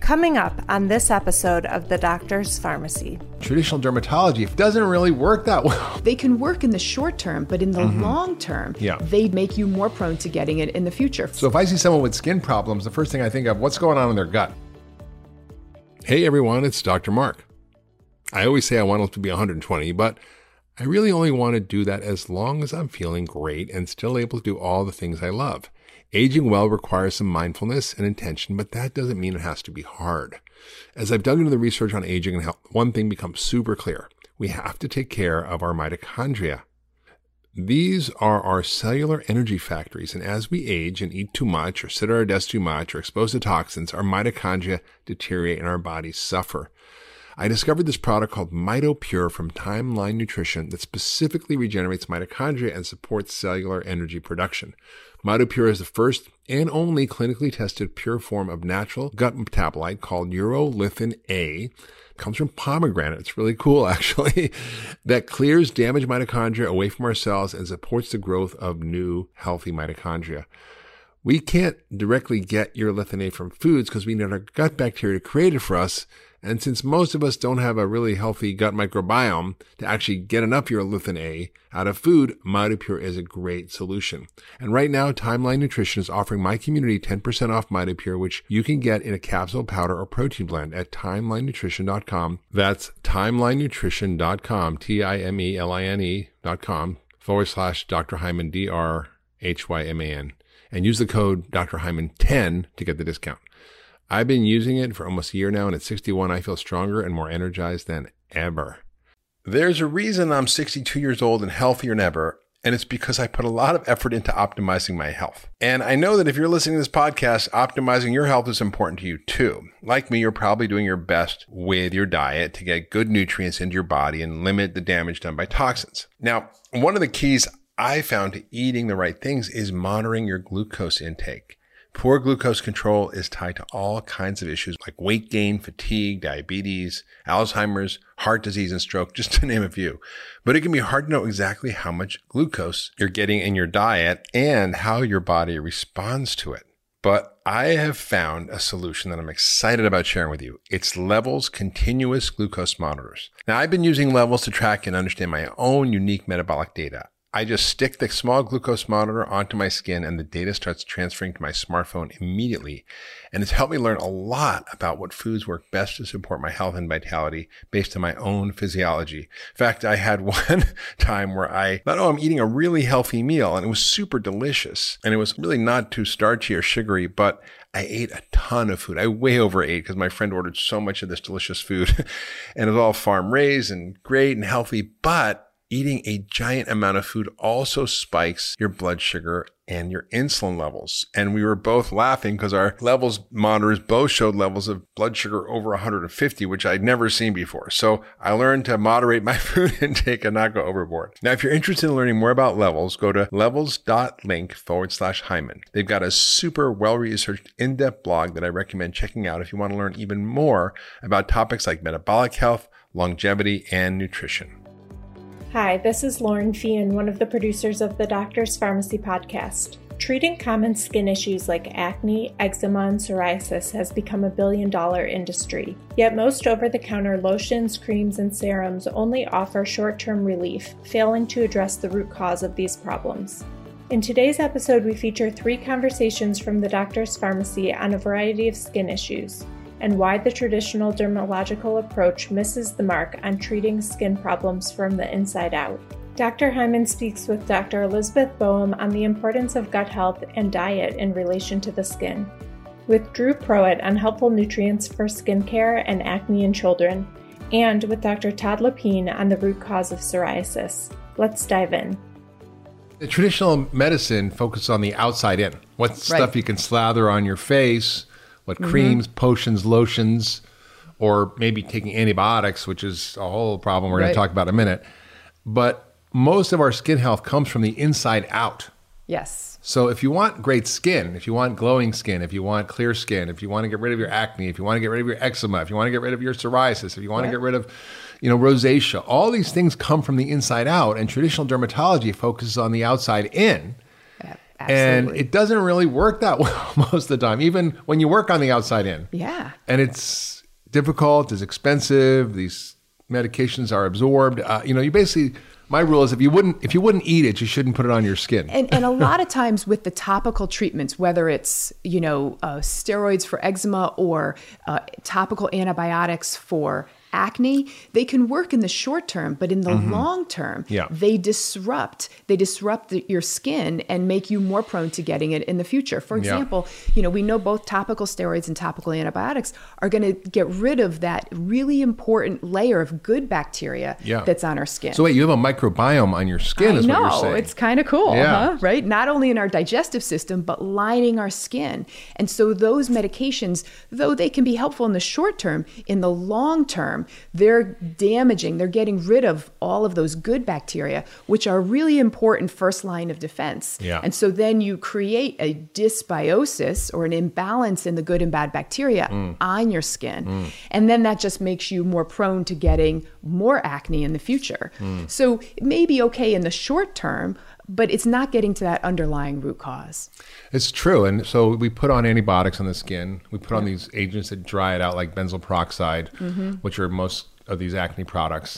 Coming up on this episode of The Doctor's Pharmacy. Traditional dermatology doesn't really work that well. They can work in the short term, but in the long term, they make you more prone to getting it in the future. So if I see someone with skin problems, the first thing I think of, what's going on in their gut? Hey everyone, it's Dr. Mark. I always say I want to be 120, but I really only want to do that as long as I'm feeling great and still able to do all the things I love. Aging well requires some mindfulness and intention, but that doesn't mean it has to be hard. As I've dug into the research on aging and health, one thing becomes super clear. We have to take care of our mitochondria. These are our cellular energy factories, and as we age and eat too much or sit at our desk too much or expose to toxins, our mitochondria deteriorate and our bodies suffer. I discovered this product called MitoPure from Timeline Nutrition that specifically regenerates mitochondria and supports cellular energy production. MitoPure is the first and only clinically tested pure form of natural gut metabolite called urolithin A. It comes from pomegranate. It's really cool, actually, that clears damaged mitochondria away from our cells and supports the growth of new, healthy mitochondria. We can't directly get urolithin A from foods because we need our gut bacteria to create it for us. And since most of us don't have a really healthy gut microbiome to actually get enough urolithin A out of food, MitoPure is a great solution. And right now, Timeline Nutrition is offering my community 10% off MitoPure, which you can get in a capsule, powder, or protein blend at timelinenutrition.com. That's timelinenutrition.com, TIMELINE.com /Dr. Hyman, DRHYMAN. And use the code Dr. Hyman 10 to get the discount. I've been using it for almost a year now, and at 61, I feel stronger and more energized than ever. There's a reason I'm 62 years old and healthier than ever, and it's because I put a lot of effort into optimizing my health. And I know that if you're listening to this podcast, optimizing your health is important to you too. Like me, you're probably doing your best with your diet to get good nutrients into your body and limit the damage done by toxins. Now, one of the keys I found to eating the right things is monitoring your glucose intake. Poor glucose control is tied to all kinds of issues like weight gain, fatigue, diabetes, Alzheimer's, heart disease, and stroke, just to name a few. But it can be hard to know exactly how much glucose you're getting in your diet and how your body responds to it. But I have found a solution that I'm excited about sharing with you. It's Levels Continuous Glucose Monitors. Now, I've been using Levels to track and understand my own unique metabolic data. I just stick the small glucose monitor onto my skin and the data starts transferring to my smartphone immediately. And it's helped me learn a lot about what foods work best to support my health and vitality based on my own physiology. In fact, I had one time where I thought, I'm eating a really healthy meal and it was super delicious. And it was really not too starchy or sugary, but I ate a ton of food. I way overate because my friend ordered so much of this delicious food and it was all farm raised and great and healthy, but eating a giant amount of food also spikes your blood sugar and your insulin levels. And we were both laughing because our levels monitors both showed levels of blood sugar over 150, which I'd never seen before. So I learned to moderate my food intake and not go overboard. Now, if you're interested in learning more about Levels, go to levels.link /Hyman. They've got a super well-researched, in-depth blog that I recommend checking out if you want to learn even more about topics like metabolic health, longevity, and nutrition. Hi, this is Lauren Feehan, one of the producers of the Doctor's Pharmacy podcast. Treating common skin issues like acne, eczema, and psoriasis has become a billion-dollar industry. Yet most over-the-counter lotions, creams, and serums only offer short-term relief, failing to address the root cause of these problems. In today's episode, we feature 3 conversations from the Doctor's Pharmacy on a variety of skin issues, and why the traditional dermatological approach misses the mark on treating skin problems from the inside out. Dr. Hyman speaks with Dr. Elizabeth Boehm on the importance of gut health and diet in relation to the skin, with Drew Proet on helpful nutrients for skincare and acne in children, and with Dr. Todd Lapine on the root cause of psoriasis. Let's dive in. The traditional medicine focuses on the outside in. What stuff you can slather on your face, what creams, potions, lotions, or maybe taking antibiotics, which is a whole problem we're going to talk about in a minute. But most of our skin health comes from the inside out. Yes. So if you want great skin, if you want glowing skin, if you want clear skin, if you want to get rid of your acne, if you want to get rid of your eczema, if you want to get rid of your psoriasis, if you want to get rid of, rosacea, all these things come from the inside out, and traditional dermatology focuses on the outside in. And it doesn't really work that well most of the time, even when you work on the outside in. Yeah. And it's difficult, it's expensive, these medications are absorbed. You basically, my rule is if you wouldn't eat it, you shouldn't put it on your skin. And a lot of times with the topical treatments, whether it's, steroids for eczema or topical antibiotics for acne, they can work in the short term, but in the long term, they disrupt your skin and make you more prone to getting it in the future. For example, we know both topical steroids and topical antibiotics are going to get rid of that really important layer of good bacteria that's on our skin. So wait, you have a microbiome on your skin is what you're saying. It's kind of cool, huh? Right? Not only in our digestive system, but lining our skin. And so those medications, though they can be helpful in the short term, in the long term, they're getting rid of all of those good bacteria, which are really important first line of defense. Yeah. And so then you create a dysbiosis or an imbalance in the good and bad bacteria on your skin. And then that just makes you more prone to getting more acne in the future. So it may be okay in the short term, but it's not getting to that underlying root cause. It's true. And so we put on antibiotics on the skin. We put on these agents that dry it out, like benzoyl peroxide, which are most of these acne products.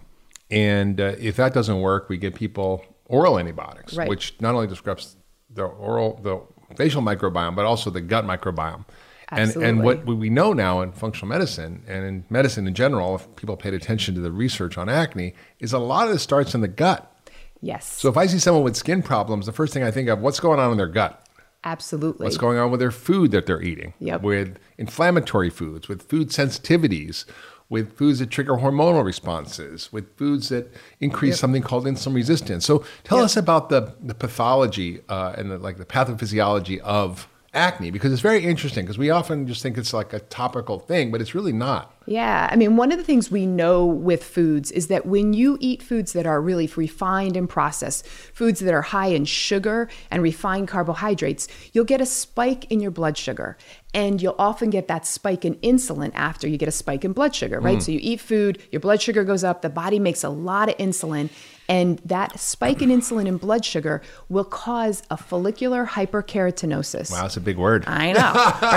And if that doesn't work, we give people oral antibiotics, which not only disrupts the facial microbiome, but also the gut microbiome. And what we know now in functional medicine and in medicine in general, if people paid attention to the research on acne, is a lot of this starts in the gut. Yes. So if I see someone with skin problems, the first thing I think of, what's going on in their gut? Absolutely. What's going on with their food that they're eating? With inflammatory foods, with food sensitivities, with foods that trigger hormonal responses, with foods that increase something called insulin resistance. So tell us about the pathology and the pathophysiology of acne, because it's very interesting, because we often just think it's like a topical thing, but it's really not. Yeah. I mean, one of the things we know with foods is that when you eat foods that are really refined and processed, foods that are high in sugar and refined carbohydrates, you'll get a spike in your blood sugar. And you'll often get that spike in insulin after you get a spike in blood sugar, right? So you eat food, your blood sugar goes up, the body makes a lot of insulin, and that spike in insulin and blood sugar will cause a follicular hyperkeratinosis. Wow, that's a big word. I know,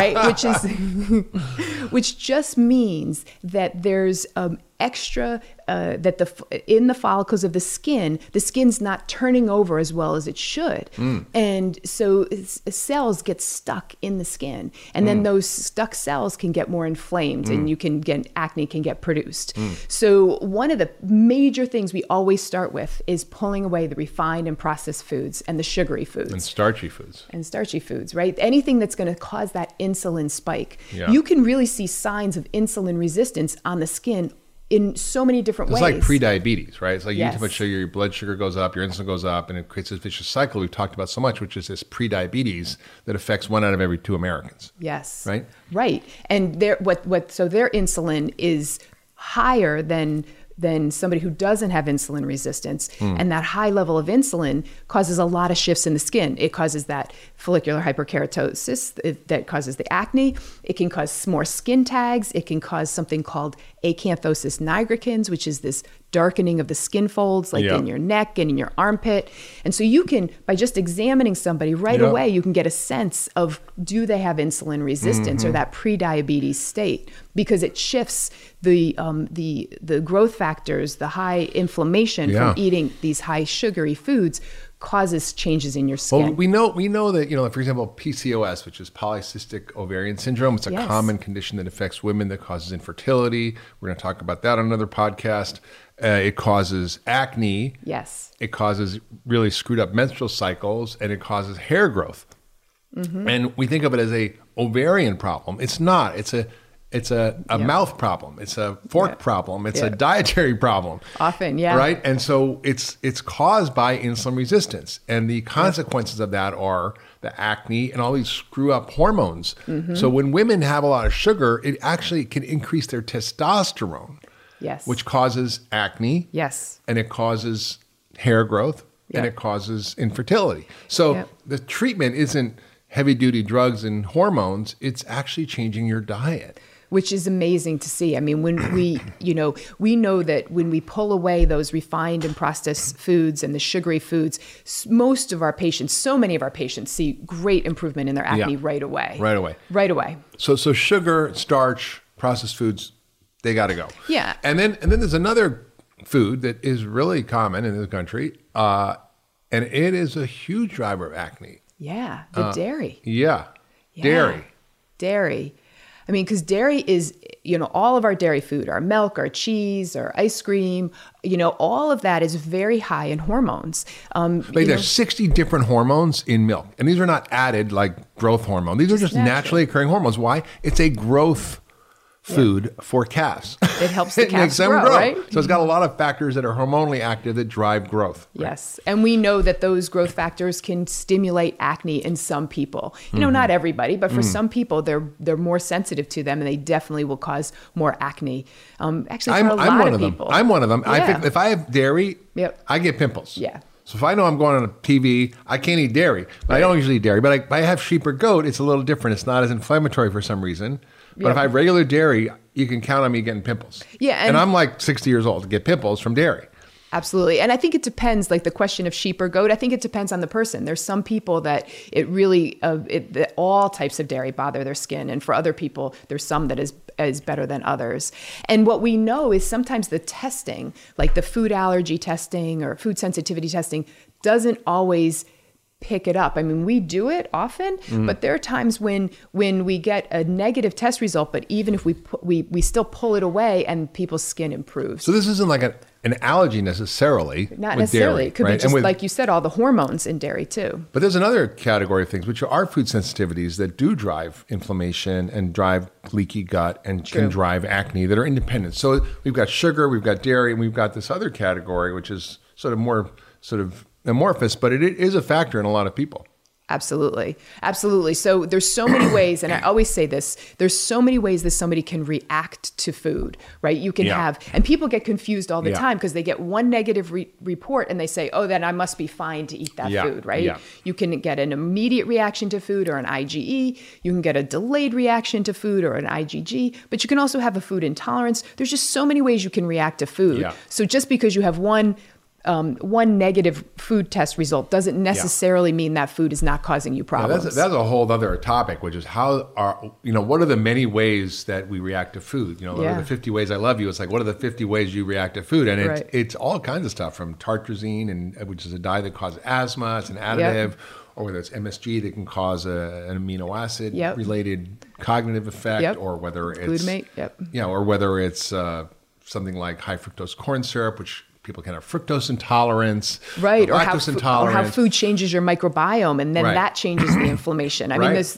right? Which just means that there's extra in the follicles of the skin's not turning over as well as it should. And so cells get stuck in the skin. And then those stuck cells can get more inflamed and acne can get produced. So one of the major things we always start with is pulling away the refined and processed foods and the sugary foods. And starchy foods, right? Anything that's going to cause that insulin spike. You can really see signs of insulin resistance on the skin in so many different ways. It's like pre-diabetes, right? It's like you eat too much sugar, your blood sugar goes up, your insulin goes up, and it creates this vicious cycle we've talked about so much, which is this pre-diabetes that affects 1 out of every 2 Americans. Yes. Right? Right. And their insulin is higher than somebody who doesn't have insulin resistance. And that high level of insulin causes a lot of shifts in the skin. It causes that follicular hyperkeratosis that causes the acne. It can cause more skin tags. It can cause something called acanthosis nigricans, which is this darkening of the skin folds, like in your neck and in your armpit. And so you can, by just examining somebody right away, you can get a sense of, do they have insulin resistance or that pre-diabetes state? Because it shifts the growth factors, the high inflammation from eating these high sugary foods causes changes in your skin. Well, we know that, for example, PCOS, which is polycystic ovarian syndrome, it's a common condition that affects women that causes infertility. We're going to talk about that on another podcast. It causes acne. Yes. It causes really screwed up menstrual cycles, and it causes hair growth. And we think of it as a ovarian problem. It's not. It's a mouth problem. It's a fork problem. It's a dietary problem. Often, Right? And so it's caused by insulin resistance. And the consequences of that are the acne and all these screw up hormones. So when women have a lot of sugar, it actually can increase their testosterone. Yes. Which causes acne. Yes. And it causes hair growth. And it causes infertility. So the treatment isn't heavy duty drugs and hormones. It's actually changing your diet. which is amazing to see. I mean, when we know that when we pull away those refined and processed foods and the sugary foods, most of our patients, so many of our patients see great improvement in their acne right away. Right away. So sugar, starch, processed foods, they got to go. Yeah. And then there's another food that is really common in this country, and it is a huge driver of acne. Yeah, the dairy. Yeah, Dairy. I mean, because dairy is, all of our dairy food, our milk, our cheese, our ice cream, all of that is very high in hormones. There's 60 different hormones in milk. And these are not added like growth hormone. These are just naturally occurring hormones. Why? It's a growth food for calves. It helps the calves makes them grow, right? So it's got a lot of factors that are hormonally active that drive growth. Right? Yes. And we know that those growth factors can stimulate acne in some people. Not everybody, but for some people, they're more sensitive to them, and they definitely will cause more acne. Actually, for a lot of people. I'm one of them. Yeah. I think if I have dairy, I get pimples. Yeah. So if I know I'm going on a TV, I can't eat dairy. But I don't usually eat dairy. But if I have sheep or goat, it's a little different. It's not as inflammatory for some reason. But if I have regular dairy, you can count on me getting pimples. Yeah, and I'm like 60 years old to get pimples from dairy. Absolutely. And I think it depends, like the question of sheep or goat, I think it depends on the person. There's some people that it really, that all types of dairy bother their skin. And for other people, there's some that is better than others. And what we know is sometimes the testing, like the food allergy testing or food sensitivity testing, doesn't always pick it up. I mean, we do it often, but there are times when we get a negative test result, but even if we still pull it away and people's skin improves. So this isn't like an allergy necessarily. Not with necessarily. Dairy, It could be just like you said, all the hormones in dairy too. But there's another category of things, which are food sensitivities that do drive inflammation and drive leaky gut and can drive acne that are independent. So we've got sugar, we've got dairy, and we've got this other category, which is more amorphous, but it is a factor in a lot of people. Absolutely. Absolutely. So there's so many ways, and I always say this, there's so many ways that somebody can react to food, right? You can have, and people get confused all the time because they get one negative report and they say, oh, then I must be fine to eat that food, right? Yeah. You can get an immediate reaction to food or an IgE. You can get a delayed reaction to food or an IgG, but you can also have a food intolerance. There's just so many ways you can react to food. Yeah. So just because you have one negative food test result doesn't necessarily mean that food is not causing you problems. That's a whole other topic, which is what are the many ways that we react to food? What are the 50 ways I love you? It's like, what are the 50 ways you react to food? And it's all kinds of stuff, from tartrazine, which is a dye that causes asthma. It's an additive. Or whether it's MSG that can cause an amino acid related cognitive effect, or whether it's glutamate, or whether it's something like high fructose corn syrup, which people can have fructose intolerance, right? Or lactose intolerance, or how food changes your microbiome, and then that changes the inflammation. I mean, that's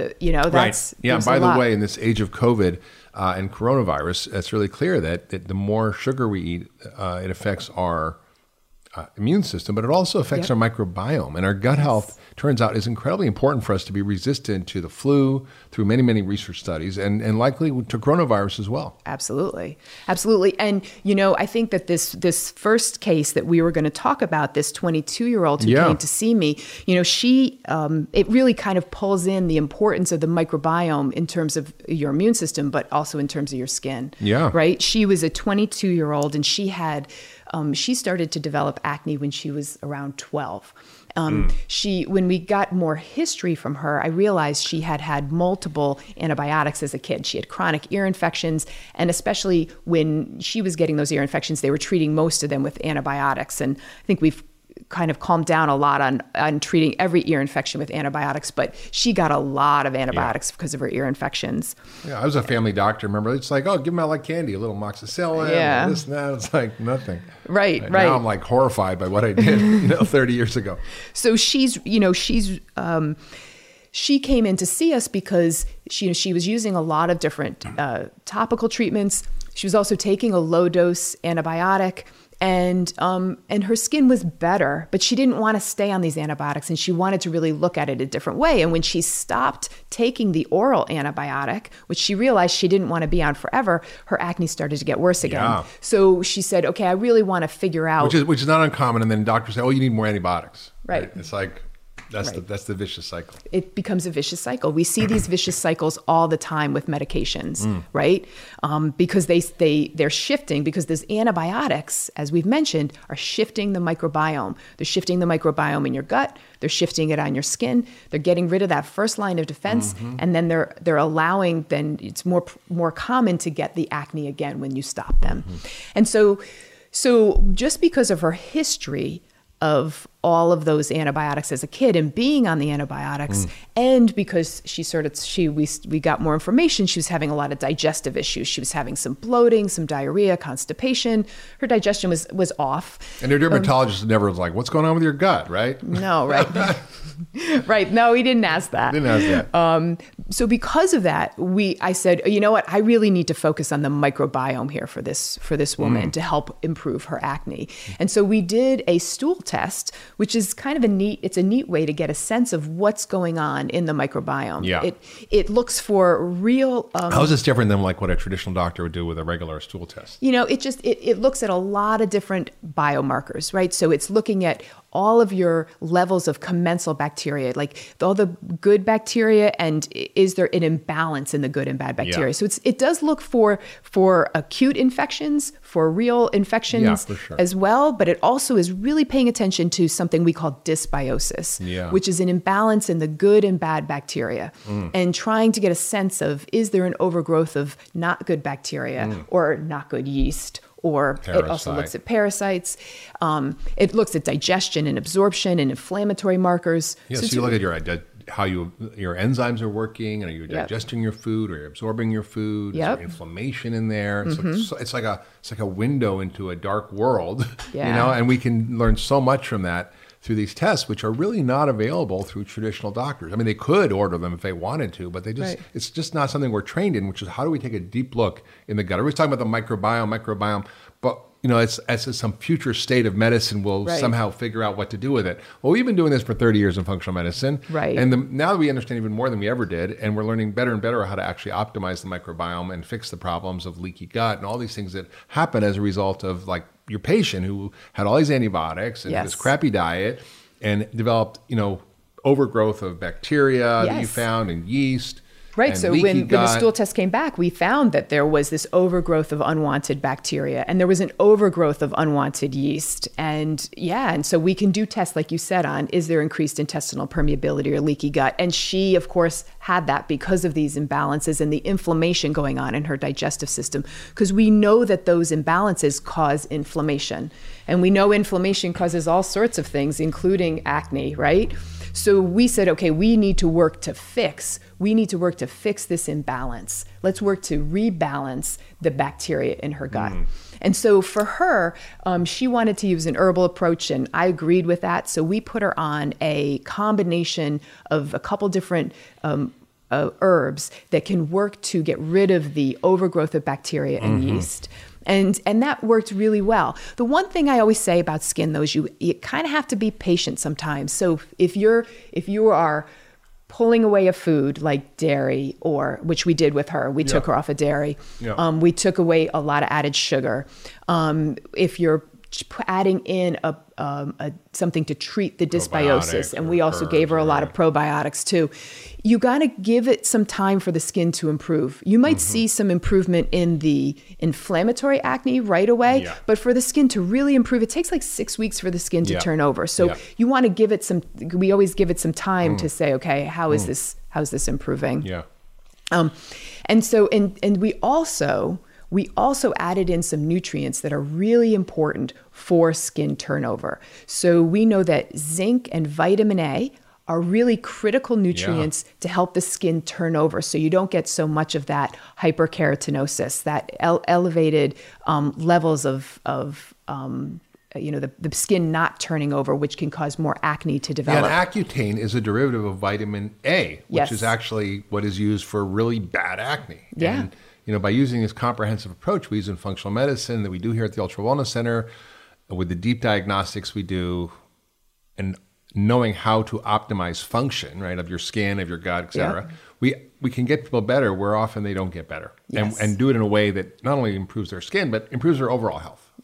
By the way, in this age of COVID and coronavirus, it's really clear that the more sugar we eat, it affects our immune system, but it also affects our microbiome, and our gut health, turns out, is incredibly important for us to be resistant to the flu through many, many research studies, and likely to coronavirus as well. Absolutely. And I think that this first case that we were going to talk about, this 22-year-old who came to see me, she it really kind of pulls in the importance of the microbiome in terms of your immune system, but also in terms of your skin. Yeah. Right. She was a 22-year-old, and she had she started to develop acne when she was around 12. When we got more history from her, I realized she had multiple antibiotics as a kid. She had chronic ear infections, and especially when she was getting those ear infections, they were treating most of them with antibiotics. And I think we've kind of calmed down a lot on treating every ear infection with antibiotics, but she got a lot of antibiotics because of her ear infections. Yeah, I was a family doctor. Remember, it's like, give them out like candy, a little amoxicillin, this and that. It's like nothing. Right. Now I'm like horrified by what I did, 30 years ago. So she came in to see us because she was using a lot of different topical treatments. She was also taking a low dose antibiotic. And her skin was better, but she didn't want to stay on these antibiotics, and she wanted to really look at it a different way. And when she stopped taking the oral antibiotic, which she realized she didn't want to be on forever, her acne started to get worse again. Yeah. So she said, okay, I really want to figure out. Which is not uncommon. And then doctors say, you need more antibiotics. Right. It's like, That's the vicious cycle. It becomes a vicious cycle. We see these vicious cycles all the time with medications, right? Because they're shifting, because those antibiotics, as we've mentioned, are shifting the microbiome. They're shifting the microbiome in your gut. They're shifting it on your skin. They're getting rid of that first line of defense, and then they're allowing. Then it's more common to get the acne again when you stop them. And so just because of her history of all of those antibiotics as a kid and being on the antibiotics, and because we got more information, she was having a lot of digestive issues. She was having some bloating, some diarrhea, constipation. Her digestion was off. And her dermatologist never was like, "What's going on with your gut?" Right? No, right. Right. No, he didn't ask that. So because of that, I said, you know what? I really need to focus on the microbiome here for this woman to help improve her acne. And so we did a stool test, which is kind of a neat way to get a sense of what's going on in the microbiome. Yeah. It looks for real. How is this different than like what a traditional doctor would do with a regular stool test? It looks at a lot of different biomarkers, right? So it's looking at all of your levels of commensal bacteria, like all the good bacteria, and is there an imbalance in the good and bad bacteria? So it does look for acute infections, for real infections as well, but it also is really paying attention to something we call dysbiosis, which is an imbalance in the good and bad bacteria, and trying to get a sense of, is there an overgrowth of not good bacteria or not good yeast? Or Parasite. It also looks at parasites. It looks at digestion and absorption and inflammatory markers. Yeah, so you look at how your enzymes are working, and are you digesting your food, or you're absorbing your food? Is there inflammation in there? It's like a window into a dark world, and we can learn so much from that through these tests, which are really not available through traditional doctors. I mean, they could order them if they wanted to, but it's just not something we're trained in, which is how do we take a deep look in the gut? Everybody's talking about the microbiome, but it's some future state of medicine will somehow figure out what to do with it. Well, we've been doing this for 30 years in functional medicine. Right. And now we understand even more than we ever did, and we're learning better and better how to actually optimize the microbiome and fix the problems of leaky gut and all these things that happen as a result of like your patient who had all these antibiotics and this crappy diet and developed, overgrowth of bacteria that you found and yeast. Right. So when the stool test came back, we found that there was this overgrowth of unwanted bacteria, and there was an overgrowth of unwanted yeast. And so we can do tests, like you said, on is there increased intestinal permeability or leaky gut? And she, of course, had that because of these imbalances and the inflammation going on in her digestive system, because we know that those imbalances cause inflammation. And we know inflammation causes all sorts of things, including acne, right? So we said, okay, we need to work to fix this imbalance. Let's work to rebalance the bacteria in her gut. And so for her, she wanted to use an herbal approach, and I agreed with that. So we put her on a combination of a couple different herbs that can work to get rid of the overgrowth of bacteria and yeast. And that worked really well. The one thing I always say about skin, though, is you kind of have to be patient sometimes. So if you are pulling away a food like dairy, or which we did with her, we took her off of dairy. We took away a lot of added sugar. If you're adding in something to treat the dysbiosis, and we also gave her a lot of probiotics too. You got to give it some time for the skin to improve. You might see some improvement in the inflammatory acne right away, but for the skin to really improve, it takes like 6 weeks for the skin to turn over. So you want to give it we always give it some time to say, okay, how's this improving? And we also added in some nutrients that are really important for skin turnover. So we know that zinc and vitamin A are really critical nutrients to help the skin turn over, so you don't get so much of that hyperkeratinosis, that elevated levels of the skin not turning over, which can cause more acne to develop. And Accutane is a derivative of vitamin A, which is actually what is used for really bad acne. And by using this comprehensive approach we use in functional medicine that we do here at the Ultra Wellness Center, with the deep diagnostics we do, and knowing how to optimize function, right, of your skin, of your gut, et cetera, we can get people better where often they don't get better. And do it in a way that not only improves their skin, but improves their overall health.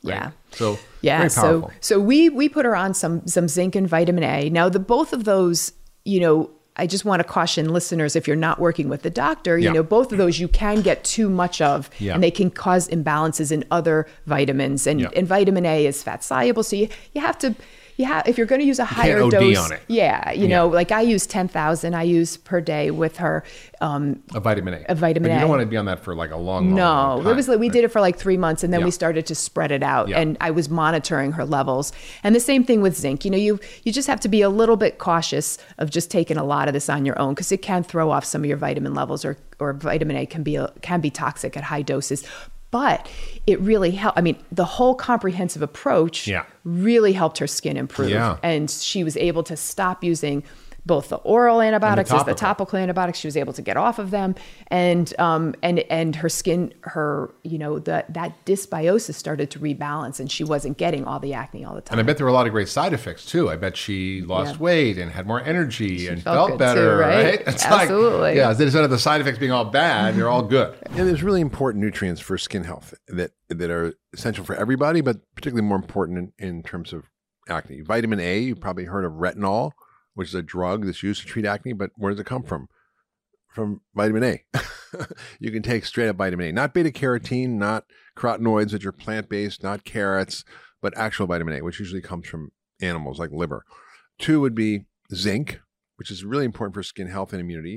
Yeah. So yeah. very powerful. So we put her on some zinc and vitamin A. Now both of those, I just want to caution listeners, if you're not working with the doctor, both of those you can get too much of, and they can cause imbalances in other vitamins. And vitamin A is fat soluble, so you have to. If you're going to use a higher OD dose, on it. Like I use 10,000 I use per day with her. A vitamin A. But you don't want to be on that for like a long time. It was we did it for like 3 months, and then we started to spread it out, and I was monitoring her levels. And the same thing with zinc. You just have to be a little bit cautious of just taking a lot of this on your own, because it can throw off some of your vitamin levels, or vitamin A can be toxic at high doses. But it really helped. I mean, the whole comprehensive approach really helped her skin improve. Yeah. And she was able to stop using both the oral antibiotics as the topical antibiotics. She was able to get off of them. And her skin, that dysbiosis started to rebalance, and she wasn't getting all the acne all the time. And I bet there were a lot of great side effects too. I bet she lost weight and had more energy and felt better, too, right? It's absolutely. Instead of the side effects being all bad, they're all good. And there's really important nutrients for skin health that are essential for everybody, but particularly more important in terms of acne. Vitamin A, you've probably heard of retinol, which is a drug that's used to treat acne, but where does it come from? From vitamin A. You can take straight up vitamin A, not beta carotene, not carotenoids, which are plant-based, not carrots, but actual vitamin A, which usually comes from animals like liver. 2 would be zinc, which is really important for skin health and immunity.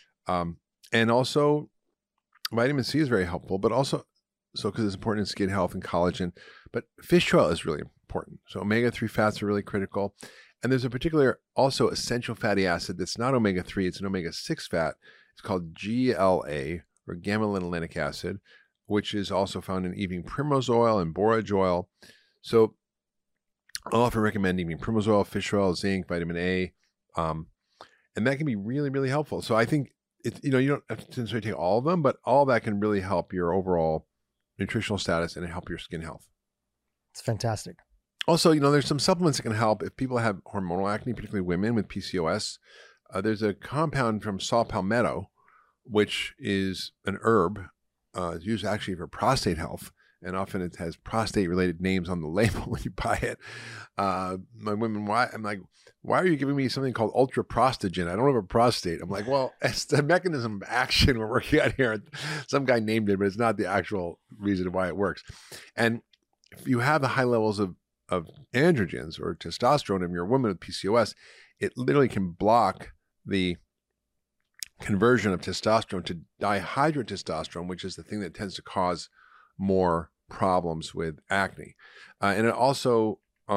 And also vitamin C is very helpful, but also, because it's important in skin health and collagen, but fish oil is really important. So omega-3 fats are really critical. And there's a particular also essential fatty acid that's not omega-3, it's an omega-6 fat. It's called GLA, or gamma-linolenic acid, which is also found in evening primrose oil and borage oil. So I'll often recommend evening primrose oil, fish oil, zinc, vitamin A, and that can be really, really helpful. So I think you don't have to necessarily take all of them, but all that can really help your overall nutritional status and help your skin health. It's fantastic. Also, there's some supplements that can help if people have hormonal acne, particularly women with PCOS. There's a compound from saw palmetto, which is an herb. It's used actually for prostate health, and often it has prostate-related names on the label when you buy it. My women, why are you giving me something called ultraprostogen? I don't have a prostate. I'm like, well, it's the mechanism of action we're working on here. Some guy named it, but it's not the actual reason why it works. And if you have the high levels of androgens or testosterone in your woman with PCOS, it literally can block the conversion of testosterone to dihydrotestosterone, which is the thing that tends to cause more problems with acne. And it also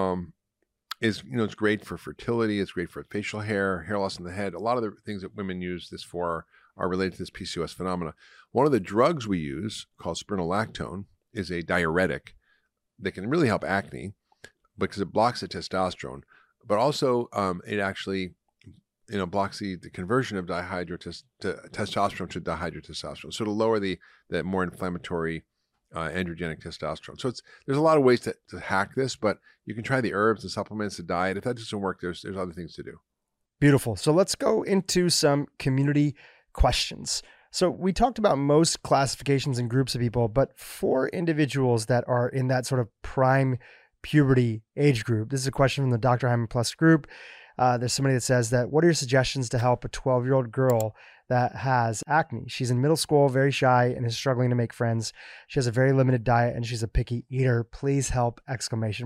is, it's great for fertility. It's great for facial hair loss in the head. A lot of the things that women use this for are related to this PCOS phenomena. One of the drugs we use, called spironolactone, is a diuretic that can really help acne because it blocks the testosterone, but also it actually blocks the conversion of testosterone to dihydrotestosterone, so to lower the more inflammatory androgenic testosterone. So there's a lot of ways to hack this, but you can try the herbs, the supplements, the diet. If that doesn't work, there's other things to do. Beautiful. So let's go into some community questions. So we talked about most classifications and groups of people, but for individuals that are in that sort of prime puberty age group, this is a question from the Dr. Hyman Plus group. There's somebody that says that, what are your suggestions to help a 12-year-old girl that has acne? She's in middle school, very shy, and is struggling to make friends. She has a very limited diet, and she's a picky eater. Please help! ! I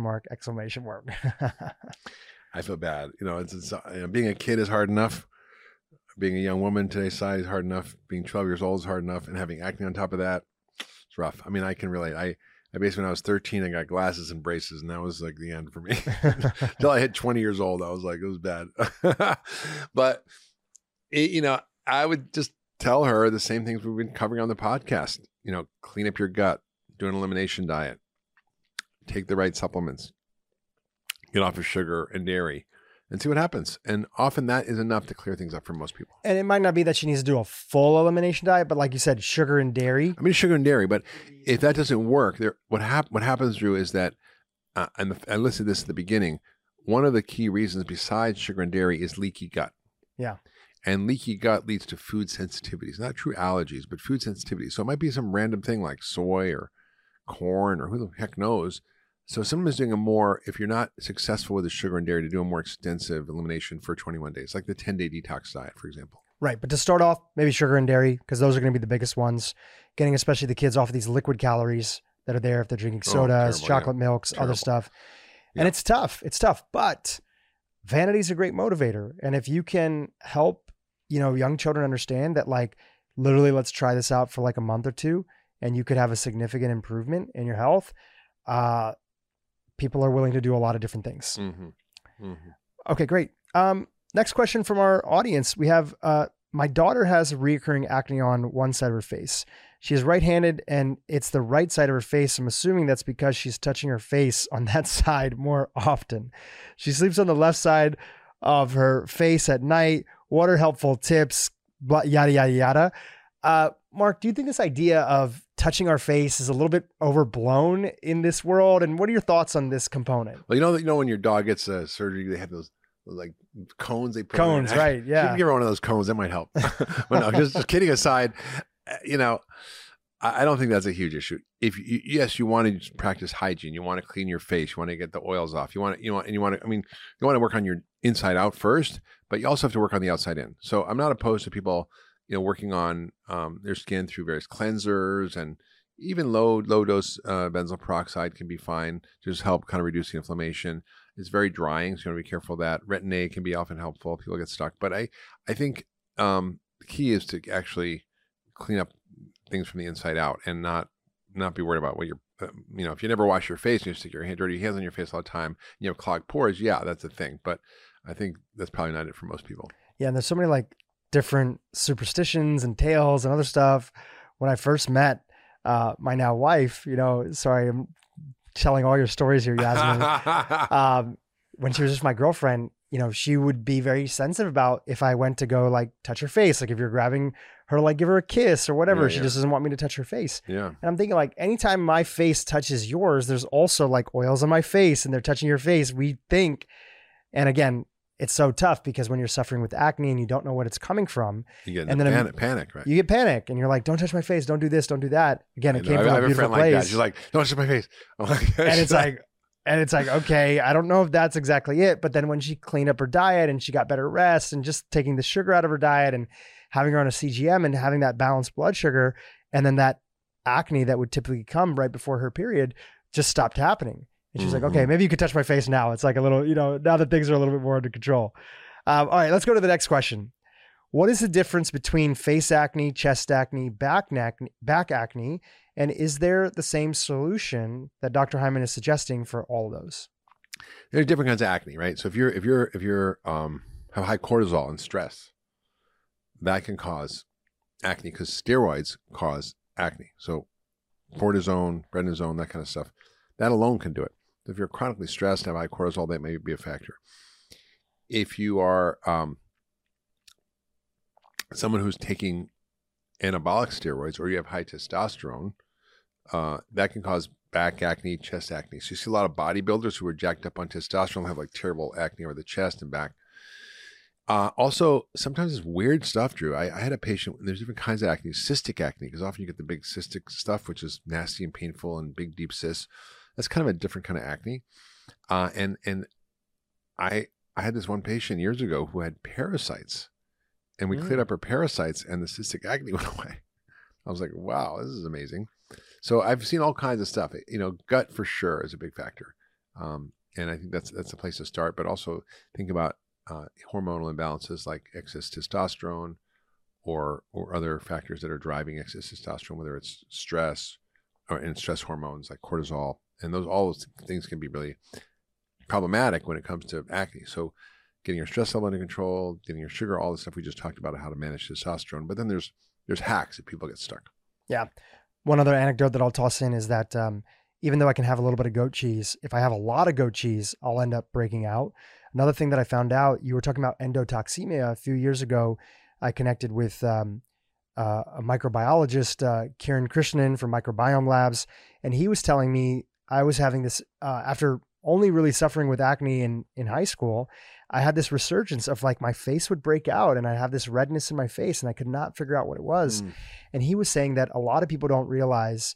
feel bad. Being a kid is hard enough. Being a young woman today's size is hard enough. Being 12 years old is hard enough. And having acne on top of that, it's rough. I mean, I can relate. I basically, when I was 13, I got glasses and braces, and that was like the end for me. Until I hit 20 years old, I was like, it was bad. But, I would just tell her the same things we've been covering on the podcast. Clean up your gut, do an elimination diet, take the right supplements, get off of sugar and dairy, and see what happens. And often that is enough to clear things up for most people. And it might not be that she needs to do a full elimination diet, but like you said, sugar and dairy. I mean, sugar and dairy, but if that doesn't work, what happens, Drew, is that, and I listed this at the beginning, one of the key reasons besides sugar and dairy is leaky gut. Yeah. And leaky gut leads to food sensitivities, not true allergies, but food sensitivities. So it might be some random thing like soy or corn or who the heck knows So someone is doing if you're not successful with the sugar and dairy, to do a more extensive elimination for 21 days, like the 10-day detox diet, for example. Right. But to start off, maybe sugar and dairy, because those are going to be the biggest ones. Getting especially the kids off of these liquid calories that are there if they're drinking sodas, chocolate milks, other stuff. Yeah. And it's tough. But vanity is a great motivator. And if you can help, young children understand that, like, literally, let's try this out for like a month or two, and you could have a significant improvement in your health. People are willing to do a lot of different things. Mm-hmm. Mm-hmm. Okay, great. Next question from our audience. We have, my daughter has recurring acne on one side of her face. She is right-handed and it's the right side of her face. I'm assuming that's because she's touching her face on that side more often. She sleeps on the left side of her face at night. What are helpful tips? Yada, yada, yada. Mark, do you think this idea of touching our face is a little bit overblown in this world? And what are your thoughts on this component? Well, when your dog gets a surgery, they have those like cones they put cones, right? Yeah. You can get one of those cones. That might help. But no, just kidding aside, I don't think that's a huge issue. Yes, you want to practice hygiene. You want to clean your face. You want to get the oils off. You want to work on your inside out first, but you also have to work on the outside in. So I'm not opposed to people, working on their skin through various cleansers, and even low dose benzoyl peroxide can be fine to just help kind of reduce the inflammation. It's very drying, so you want to be careful of that. Retin-A can be often helpful. People get stuck. But I think the key is to actually clean up things from the inside out and not be worried about what you're, if you never wash your face and you stick your dirty hands on your face all the time, and you have clogged pores, yeah, that's a thing. But I think that's probably not it for most people. Yeah, and there's so many like different superstitions and tales and other stuff. When I first met my now wife, sorry, I'm telling all your stories here, Yasmin. When she was just my girlfriend, she would be very sensitive about if I went to go like touch her face, like if you're grabbing her, like give her a kiss or whatever. She just doesn't want me to touch her face. Yeah. And I'm thinking, like, anytime my face touches yours, there's also like oils on my face and they're touching your face. We think, and again, it's so tough because when you're suffering with acne and you don't know what it's coming from, you get panic, right? You get panic and you're like, don't touch my face, don't do this, don't do that. Again, it came from a beautiful place. Like that. She's like, don't touch my face. And it's like, okay, I don't know if that's exactly it. But then when she cleaned up her diet and she got better rest and just taking the sugar out of her diet and having her on a CGM and having that balanced blood sugar, and then that acne that would typically come right before her period just stopped happening. And she's like, okay, maybe you could touch my face now. It's like a little, now that things are a little bit more under control. All right, let's go to the next question. What is the difference between face acne, chest acne, back acne? And is there the same solution that Dr. Hyman is suggesting for all of those? There's different kinds of acne, right? So if you're have high cortisol and stress, that can cause acne because steroids cause acne. So cortisone, prednisone, that kind of stuff, that alone can do it. If you're chronically stressed, have high cortisol, that may be a factor. If you are someone who's taking anabolic steroids or you have high testosterone, that can cause back acne, chest acne. So you see a lot of bodybuilders who are jacked up on testosterone have like terrible acne over the chest and back. Also, sometimes it's weird stuff, Drew. I had a patient, and there's different kinds of acne, cystic acne, because often you get the big cystic stuff, which is nasty and painful and big, deep cysts. That's kind of a different kind of acne. And I had this one patient years ago who had parasites, and we cleared up her parasites and the cystic acne went away. I was like, wow, this is amazing. So I've seen all kinds of stuff. Gut for sure is a big factor. And I think that's the place to start, but also think about hormonal imbalances like excess testosterone or other factors that are driving excess testosterone, whether it's stress and stress hormones like cortisol. And all those things can be really problematic when it comes to acne. So getting your stress level under control, getting your sugar, all the stuff we just talked about, how to manage testosterone. But then there's hacks if people get stuck. Yeah. One other anecdote that I'll toss in is that even though I can have a little bit of goat cheese, if I have a lot of goat cheese, I'll end up breaking out. Another thing that I found out, you were talking about endotoxemia a few years ago. I connected with a microbiologist, Kiran Krishnan from Microbiome Labs, and he was telling me I was having this, after only really suffering with acne in high school, I had this resurgence of like my face would break out and I have this redness in my face and I could not figure out what it was. And he was saying that a lot of people don't realize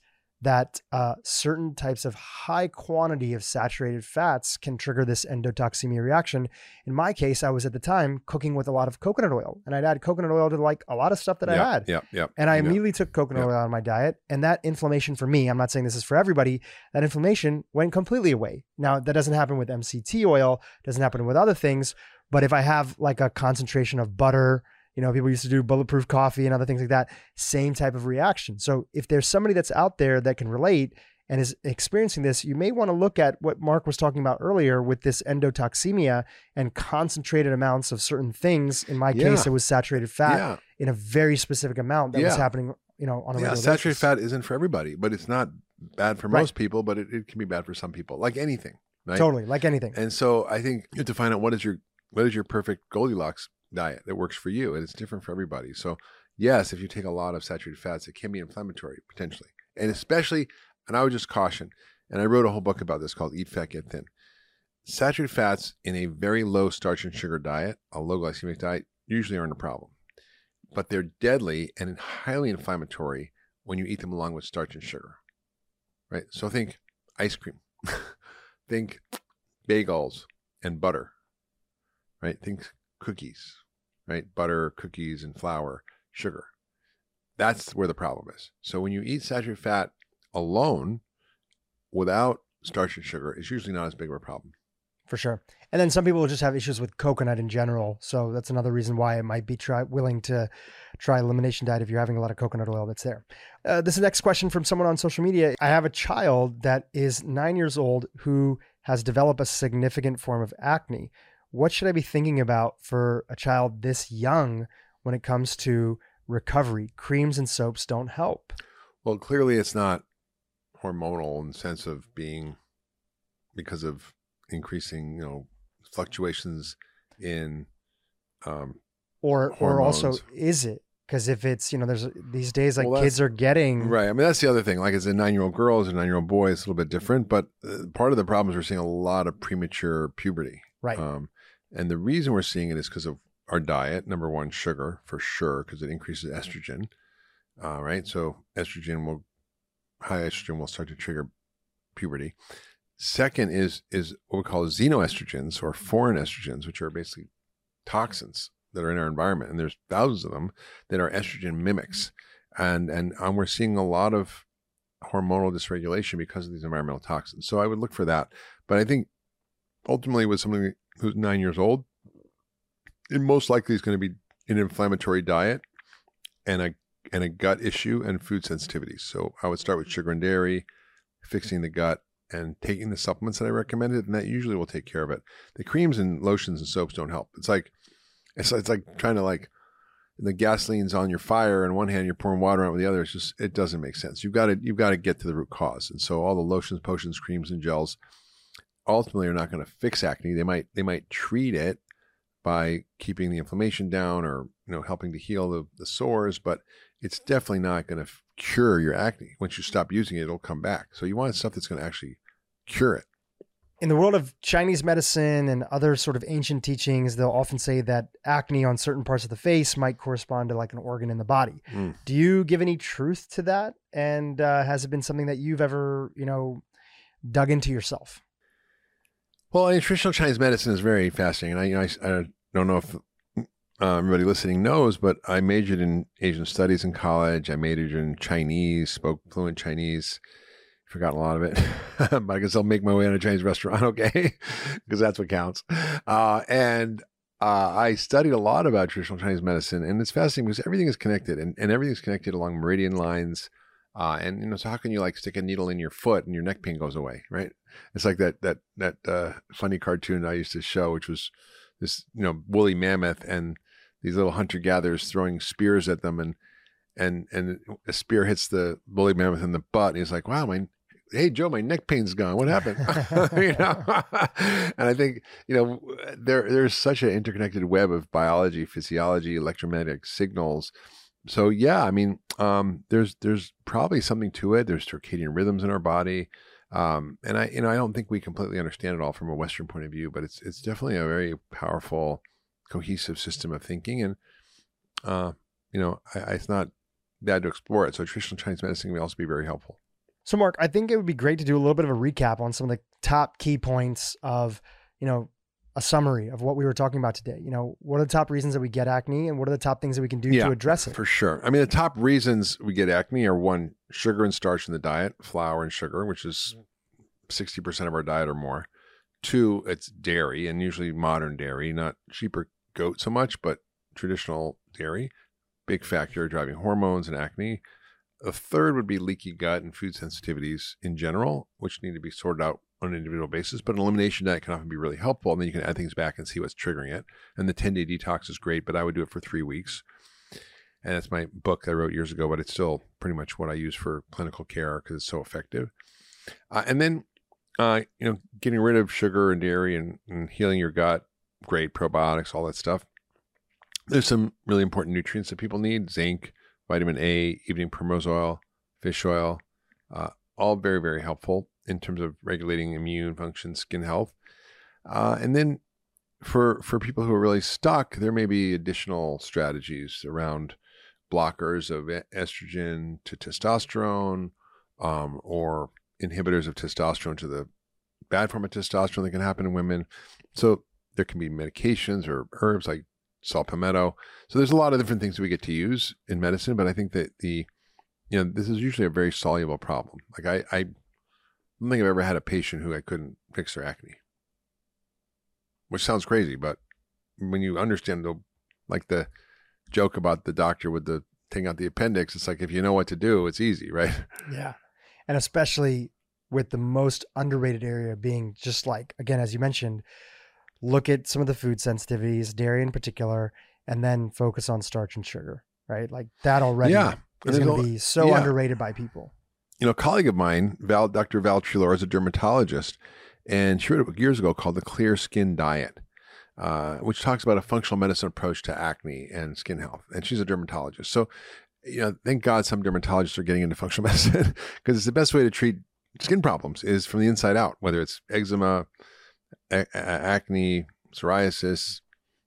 that certain types of high quantity of saturated fats can trigger this endotoxemia reaction. In my case, I was at the time cooking with a lot of coconut oil, and I'd add coconut oil to like a lot of stuff that I had. And I immediately took coconut oil out of my diet, and that inflammation for me, I'm not saying this is for everybody, that inflammation went completely away. Now, that doesn't happen with MCT oil, doesn't happen with other things, but if I have like a concentration of butter, people used to do bulletproof coffee and other things like that, same type of reaction. So if there's somebody that's out there that can relate and is experiencing this, you may want to look at what Mark was talking about earlier with this endotoxemia and concentrated amounts of certain things. In my case, it was saturated fat in a very specific amount that was happening, on a regular basis. Saturated fat isn't for everybody, but it's not bad for most people, but it can be bad for some people, like anything. Right? Totally, like anything. And so I think you have to find out what is your perfect Goldilocks diet that works for you, and it's different for everybody. So yes, if you take a lot of saturated fats, it can be inflammatory potentially, and especially, and I would just caution, and I wrote a whole book about this called Eat Fat, Get Thin. Saturated fats in a very low starch and sugar diet, a low glycemic diet, usually aren't a problem, but they're deadly and highly inflammatory when you eat them along with starch and sugar, right? So think ice cream, think bagels and butter, right? Think cookies, right? Butter, cookies, and flour, sugar. That's where the problem is. So when you eat saturated fat alone without starch and sugar, it's usually not as big of a problem. For sure. And then some people will just have issues with coconut in general. So that's another reason why it might be willing to try elimination diet if you're having a lot of coconut oil that's there. This is the next question from someone on social media. I have a child that is 9 years old who has developed a significant form of acne. What should I be thinking about for a child this young when it comes to recovery? Creams and soaps don't help. Well, clearly it's not hormonal in the sense of being because of increasing, fluctuations in or also is it? Because if it's, there's these days kids are getting right. I mean, that's the other thing. Like, as a 9-year-old girl, as a 9-year-old boy, it's a little bit different. But part of the problem is we're seeing a lot of premature puberty. Right. And the reason we're seeing it is because of our diet. Number one, sugar, for sure, because it increases estrogen. Right. So high estrogen will start to trigger puberty. Second is what we call xenoestrogens, or foreign estrogens, which are basically toxins that are in our environment. And there's thousands of them that are estrogen mimics. And we're seeing a lot of hormonal dysregulation because of these environmental toxins. So I would look for that. But I think ultimately with somebody who's 9 years old, it most likely is going to be an inflammatory diet and a gut issue and food sensitivities. So I would start with sugar and dairy, fixing the gut, and taking the supplements that I recommended, and that usually will take care of it. The creams and lotions and soaps don't help. It's like trying to the gasoline's on your fire, and one hand you're pouring water on it with the other. It doesn't make sense. You've got to get to the root cause. And so all the lotions, potions, creams, and gels ultimately are not going to fix acne. They might treat it by keeping the inflammation down or helping to heal the sores, but it's definitely not going to cure your acne. Once you stop using it, it'll come back. So you want stuff that's going to actually cure it. In the world of Chinese medicine and other sort of ancient teachings, they'll often say that acne on certain parts of the face might correspond to like an organ in the body. Do you give any truth to that? And has it been something that you've ever, dug into yourself? Well, traditional Chinese medicine is very fascinating. And I don't know if everybody listening knows, but I majored in Asian studies in college. I majored in Chinese, spoke fluent Chinese. Forgot a lot of it, but I guess I'll make my way in a Chinese restaurant, okay? Because that's what counts. And I studied a lot about traditional Chinese medicine, and it's fascinating because everything is connected, and everything's connected along meridian lines. And so how can you stick a needle in your foot and your neck pain goes away, right? It's like that funny cartoon I used to show, which was this woolly mammoth and these little hunter gatherers throwing spears at them, and a spear hits the woolly mammoth in the butt, and he's like, "Wow, hey Joe, my neck pain's gone. What happened?" And I think there's such an interconnected web of biology, physiology, electromagnetic signals. So yeah, I mean, there's probably something to it. There's circadian rhythms in our body, and I don't think we completely understand it all from a Western point of view, but it's definitely a very powerful, cohesive system of thinking, and it's not bad to explore it. So traditional Chinese medicine can also be very helpful. So Mark, I think it would be great to do a little bit of a recap on some of the top key points of, a summary of what we were talking about today. What are the top reasons that we get acne and what are the top things that we can do to address it? For sure. I mean, the top reasons we get acne are 1, sugar and starch in the diet, flour and sugar, which is 60% of our diet or more. 2, it's dairy, and usually modern dairy, not sheep or goat so much, but traditional dairy. Big factor driving hormones and acne. A 3rd would be leaky gut and food sensitivities in general, which need to be sorted out on an individual basis, but an elimination diet can often be really helpful, and then you can add things back and see what's triggering it. And the 10-day detox is great, but I would do it for 3 weeks. And that's my book that I wrote years ago, but it's still pretty much what I use for clinical care because it's so effective. And then, getting rid of sugar and dairy and healing your gut, great, probiotics, all that stuff. There's some really important nutrients that people need: zinc, vitamin A, evening primrose oil, fish oil, all very, very helpful in terms of regulating immune function, skin health. And then for people who are really stuck, there may be additional strategies around blockers of estrogen to testosterone, or inhibitors of testosterone to the bad form of testosterone that can happen in women. So there can be medications or herbs like saw palmetto. So there's a lot of different things that we get to use in medicine, but I think that this is usually a very soluble problem. Like I don't think I've ever had a patient who I couldn't fix their acne, which sounds crazy, but when you understand the joke about the doctor with the taking out the appendix, it's like, if you know what to do, it's easy, right? Yeah. And especially with the most underrated area being just like, again, as you mentioned, look at some of the food sensitivities, dairy in particular, and then focus on starch and sugar, right? Like that already is going to be so underrated by people. A colleague of mine, Dr. Val Treloar, is a dermatologist, and she wrote a book years ago called The Clear Skin Diet, which talks about a functional medicine approach to acne and skin health. And she's a dermatologist. So, thank God some dermatologists are getting into functional medicine because it's the best way to treat skin problems is from the inside out, whether it's eczema, acne, psoriasis,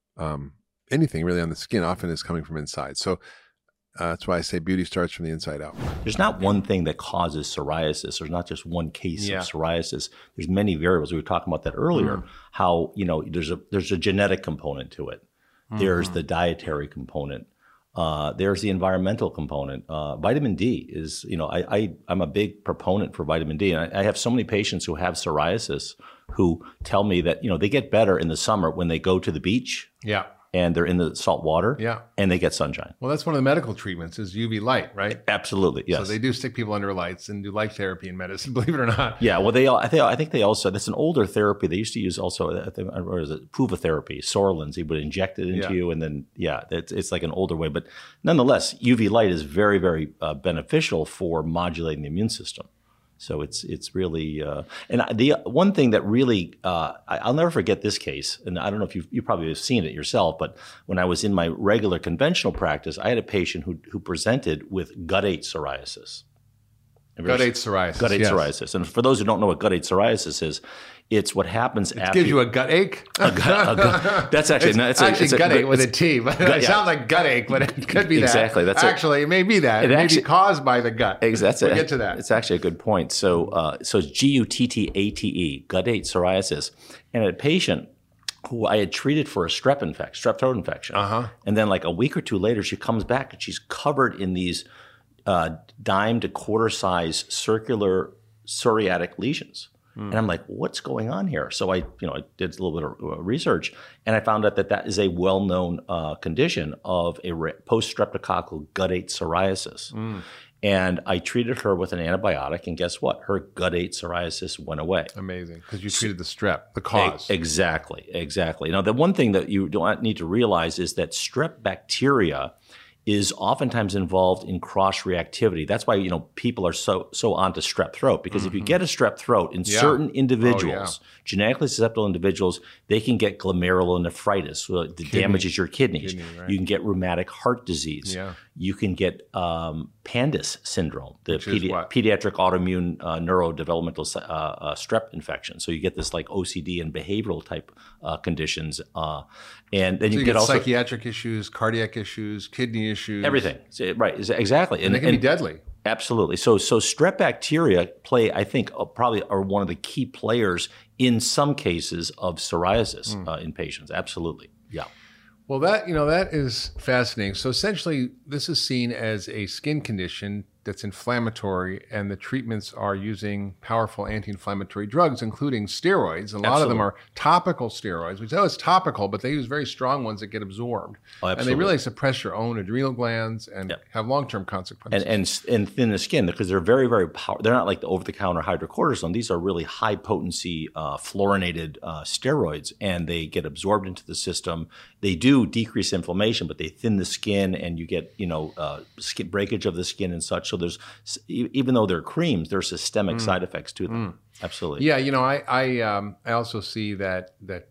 anything really on the skin often is coming from inside. So that's why I say beauty starts from the inside out. There's not one thing that causes psoriasis. There's not just one case of psoriasis. There's many variables. We were talking about that earlier, how, there's a genetic component to it. There's the dietary component. There's the environmental component. Vitamin D is, I'm a big proponent for vitamin D. And I have so many patients who have psoriasis who tell me that, they get better in the summer when they go to the beach. Yeah. And they're in the salt water, and they get sunshine. Well, that's one of the medical treatments is UV light, right? Absolutely, yes. So they do stick people under lights and do light therapy in medicine, believe it or not. Yeah, well, I think they also, that's an older therapy. They used to use also, I think, or is it Puva therapy, Sorlins. He would inject it into you, and then, it's like an older way. But nonetheless, UV light is very, very beneficial for modulating the immune system. So it's really, and the one thing that really, I'll never forget this case, and I don't know if you probably have seen it yourself, but when I was in my regular conventional practice, I had a patient who presented with gut-ate psoriasis. Gut-ate psoriasis. Gut-ate psoriasis. And for those who don't know what gut-ate psoriasis is, it's what happens after. It gives you a gut ache? That's actually it's gut ache with a T, but it sounds like gut ache, but it could be that. Exactly. It may be that. It may be caused by the gut. Exactly. We'll get to that. It's actually a good point. So it's GUTTATE, gut-ate psoriasis. And a patient who I had treated for a strep throat infection. And then like a week or two later, she comes back and she's covered in these dime to quarter size circular psoriatic lesions. And I'm like, what's going on here? So I did a little bit of research, and I found out that is a well-known condition of a post-streptococcal gut-ate psoriasis. And I treated her with an antibiotic, and guess what? Her gut-ate psoriasis went away. Amazing, because you treated the strep, the cause. Exactly. Now, the one thing that you don't need to realize is that strep bacteria is oftentimes involved in cross-reactivity. That's why, people are so onto strep throat, because if you get a strep throat in certain individuals, genetically susceptible individuals, they can get glomerulonephritis that damages your kidneys. Right. You can get rheumatic heart disease. You can get Pandas syndrome, the pediatric autoimmune neurodevelopmental strep infection. So you get this like OCD and behavioral type conditions. And then you get also psychiatric issues, cardiac issues, kidney issues. Everything. Right, exactly. And they can be deadly. Absolutely. So strep bacteria play, I think, probably are one of the key players in some cases of psoriasis in patients. Absolutely. Yeah. Well, that is fascinating. So essentially, this is seen as a skin condition that's inflammatory, and the treatments are using powerful anti-inflammatory drugs, including steroids. A lot of them are topical steroids. We say, it's topical, but they use very strong ones that get absorbed. Oh, and they really suppress your own adrenal glands and have long-term consequences. And thin the skin, because they're very, very powerful. They're not like the over-the-counter hydrocortisone. These are really high-potency fluorinated steroids, and they get absorbed into the system. They do decrease inflammation, but they thin the skin, and you get skin breakage of the skin and such. So there's, even though they're creams, there's systemic side effects to them. Absolutely. Yeah, I also see that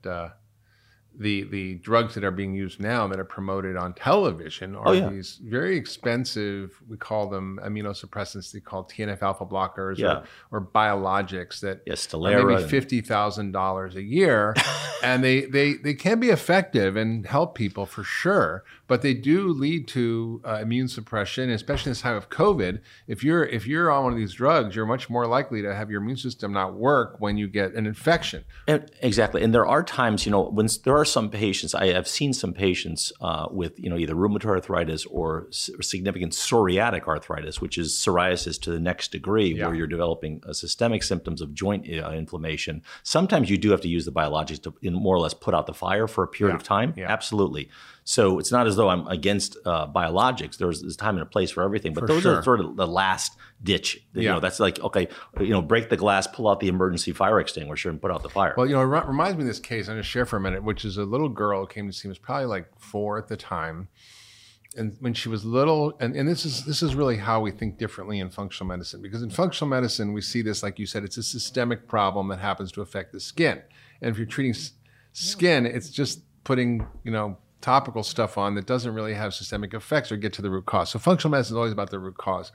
the drugs that are being used now that are promoted on television are these very expensive, we call them immunosuppressants, they call TNF alpha blockers or biologics that are maybe $50,000 a year. And they can be effective and help people for sure, but they do lead to immune suppression, especially in this time of COVID. If you're on one of these drugs, you're much more likely to have your immune system not work when you get an infection. Exactly. And there are times, when there are some patients, I have seen some patients with, either rheumatoid arthritis or significant psoriatic arthritis, which is psoriasis to the next degree, where you're developing systemic symptoms of joint inflammation. Sometimes you do have to use the biologics to more or less put out the fire for a period of time. Yeah. Absolutely. So it's not as though I'm against biologics. There's time and a place for everything, but those are sort of the last ditch. That's like, okay, break the glass, pull out the emergency fire extinguisher, and put out the fire. Well, it reminds me of this case I'm going to share for a minute, which is a little girl who came to see me, was probably like 4 at the time. And when she was little, and this is really how we think differently in functional medicine, because in functional medicine, we see this, like you said, it's a systemic problem that happens to affect the skin. And if you're treating skin, it's just putting, topical stuff on that doesn't really have systemic effects or get to the root cause. So functional medicine is always about the root cause.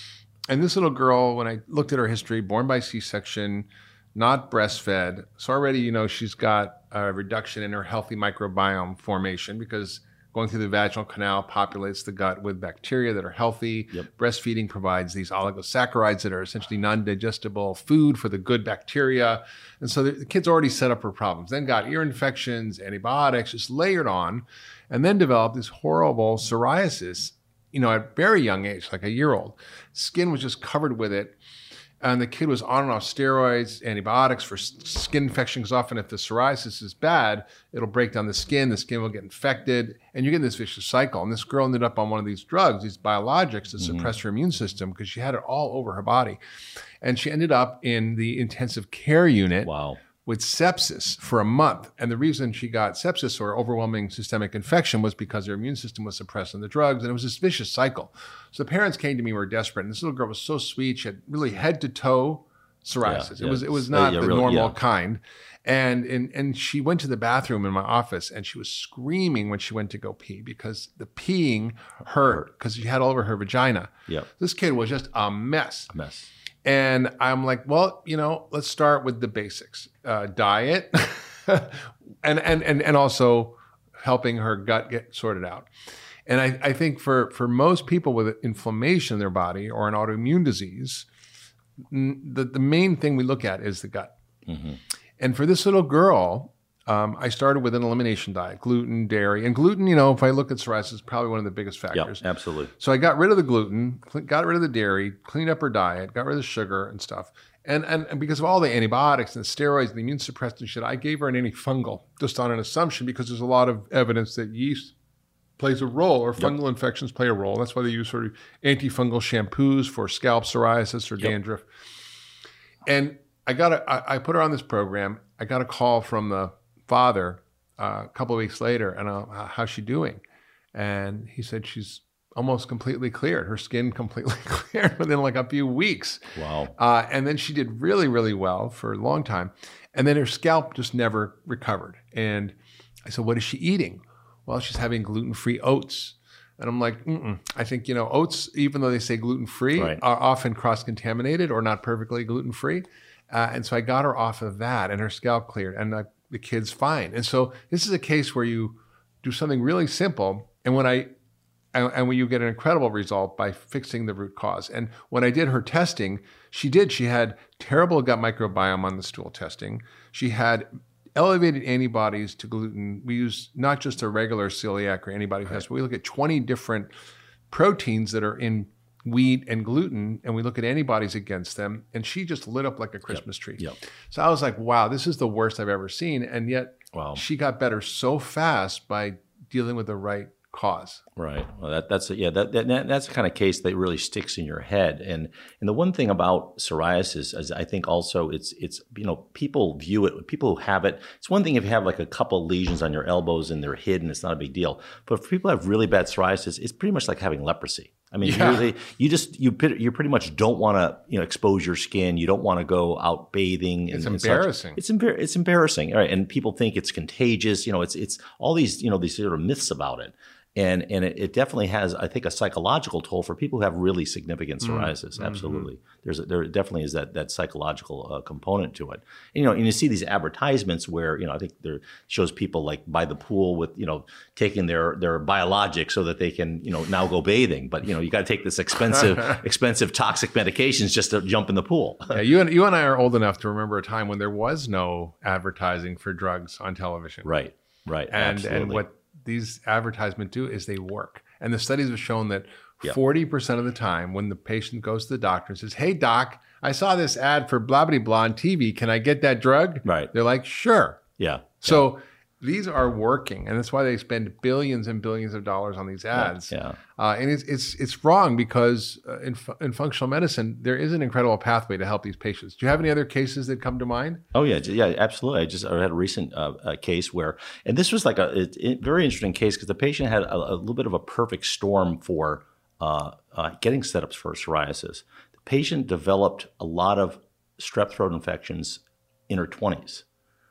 And this little girl, when I looked at her history, born by C-section, not breastfed. So already, she's got a reduction in her healthy microbiome formation, because going through the vaginal canal populates the gut with bacteria that are healthy. Yep. Breastfeeding provides these oligosaccharides that are essentially non-digestible food for the good bacteria. And so the kid's already set up for problems. Then got ear infections, antibiotics, just layered on, and then developed this horrible psoriasis, at a very young age, like a year-old. Skin was just covered with it. And the kid was on and off steroids, antibiotics for skin infection, because often if the psoriasis is bad, it'll break down the skin will get infected, and you get this vicious cycle. And this girl ended up on one of these drugs, these biologics, to suppress her immune system, because she had it all over her body. And she ended up in the intensive care unit with sepsis for a month. And the reason she got sepsis, or overwhelming systemic infection, was because her immune system was suppressing the drugs, and it was this vicious cycle. So the parents came to me, were desperate, and this little girl was so sweet. She had really head to toe psoriasis. It was not the normal kind. And she went to the bathroom in my office, and she was screaming when she went to go pee, because the peeing hurt, because she had all over her vagina. Yep. This kid was just a mess. And I'm like, well, let's start with the basics. Diet and also helping her gut get sorted out. And I think for most people with inflammation in their body or an autoimmune disease, the main thing we look at is the gut. Mm-hmm. And for this little girl, I started with an elimination diet, gluten, dairy. And gluten, if I look at psoriasis, is probably one of the biggest factors. Yeah, absolutely. So I got rid of the gluten, got rid of the dairy, cleaned up her diet, got rid of the sugar and stuff. And because of all the antibiotics and the steroids and the immune suppressant shit, I gave her an antifungal, just on an assumption, because there's a lot of evidence that yeast plays a role, or fungal infections play a role. That's why they use sort of antifungal shampoos for scalp psoriasis or dandruff. And I put her on this program. I got a call from the father a couple of weeks later, and how's she doing? And he said she's almost completely cleared. Her skin completely cleared within like a few weeks. Wow. And then she did really, really well for a long time. And then her scalp just never recovered. And I said, what is she eating? Well, she's having gluten-free oats. And I'm like, I think, oats, even though they say gluten-free, are often cross-contaminated or not perfectly gluten-free. And so I got her off of that, and her scalp cleared, and the kid's fine. And so this is a case where you do something really simple. And when I and you get an incredible result by fixing the root cause. And when I did her testing, she had terrible gut microbiome on the stool testing. She had elevated antibodies to gluten. We use not just a regular celiac or antibody test, but we look at 20 different proteins that are in wheat and gluten, and we look at antibodies against them, and she just lit up like a Christmas tree. Yep. So I was like, wow, this is the worst I've ever seen. And yet she got better so fast by dealing with the right cause. Right. Well, that's the kind of case that really sticks in your head. And the one thing about psoriasis is I think also it's people view it, people who have it. It's one thing if you have like a couple lesions on your elbows and they're hidden, it's not a big deal. But for people who have really bad psoriasis, it's pretty much like having leprosy. I mean, you pretty much don't want to expose your skin. You don't want to go out bathing. It's embarrassing. It's embarrassing, right? And people think it's contagious. It's all these these sort of myths about it. And it definitely has, I think, a psychological toll for people who have really significant psoriasis. Absolutely, there definitely is that psychological component to it. And you see these advertisements where I think there shows people like by the pool with taking their biologics so that they can now go bathing. But you got to take this expensive toxic medications just to jump in the pool. Yeah, you and I are old enough to remember a time when there was no advertising for drugs on television. Right. And what these advertisements do is they work. And the studies have shown that 40% of the time when the patient goes to the doctor and says, hey, doc, I saw this ad for blah, blah, blah on TV. Can I get that drug? Right. They're like, sure. Yeah. So these are working. And that's why they spend billions and billions of dollars on these ads. Yeah. And it's wrong because in functional medicine, there is an incredible pathway to help these patients. Do you have any other cases that come to mind? Oh, yeah, absolutely. I had a recent case where, and this was like a very interesting case because the patient had a little bit of a perfect storm for getting setups for psoriasis. The patient developed a lot of strep throat infections in her 20s.